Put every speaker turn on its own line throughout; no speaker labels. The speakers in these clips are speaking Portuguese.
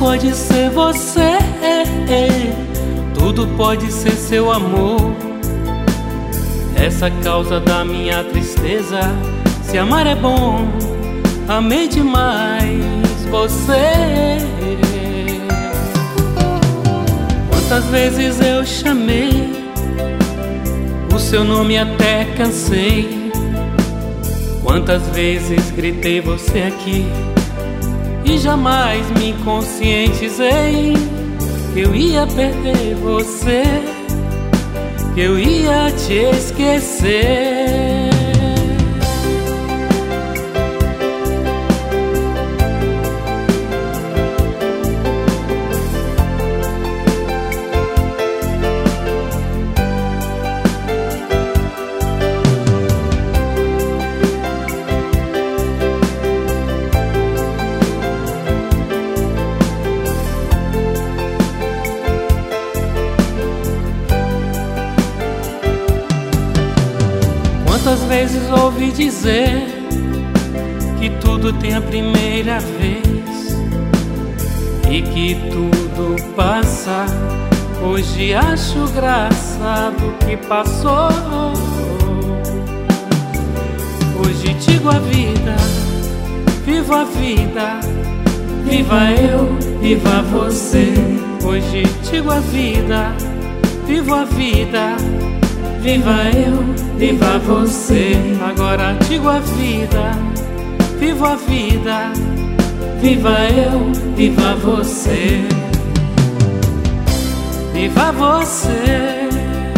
pode ser você, tudo pode ser seu amor. Essa causa da minha tristeza, se amar é bom, amei demais você. Quantas vezes eu chamei o seu nome até cansei. Quantas vezes gritei você aqui e jamais me conscientizei que eu ia perder você, que eu ia te esquecer. Quantas vezes ouvi dizer que tudo tem a primeira vez e que tudo passa. Hoje acho graça do que passou. Hoje digo a vida, vivo a vida, viva eu, viva você. Hoje digo a vida, vivo a vida, viva eu, viva você. Agora digo a vida, vivo a vida, viva eu, viva você. Viva você,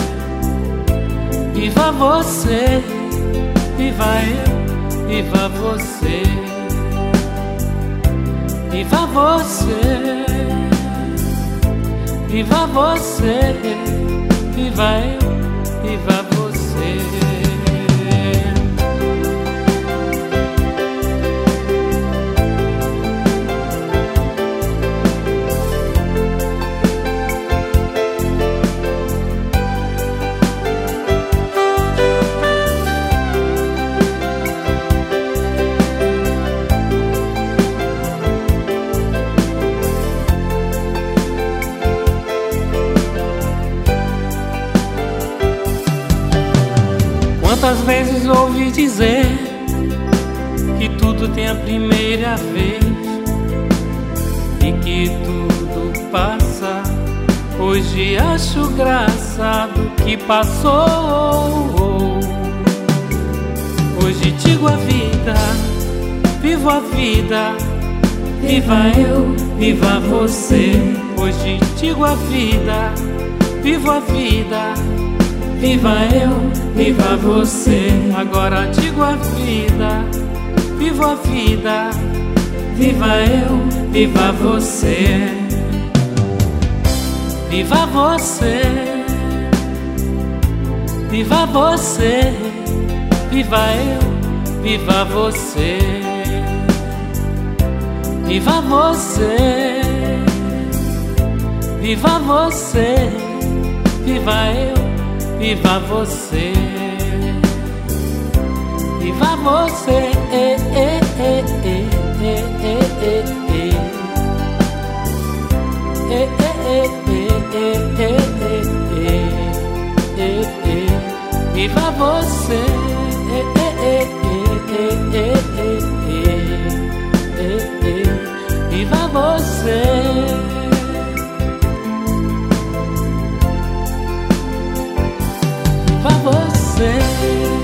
viva você, viva eu, viva você. Viva você, viva você, viva eu, viva você. Quantas vezes ouvi dizer que tudo tem a primeira vez e que tudo passa. Hoje acho graça do que passou. Hoje digo a vida, vivo a vida, viva eu, viva você. Hoje digo a vida, vivo a vida, viva eu, viva você. Agora digo a vida, vivo a vida, viva eu, viva você. Viva você, viva você, viva eu, viva você. Viva você, viva você, viva eu, viva você. Viva você, viva você, viva você. Viva você.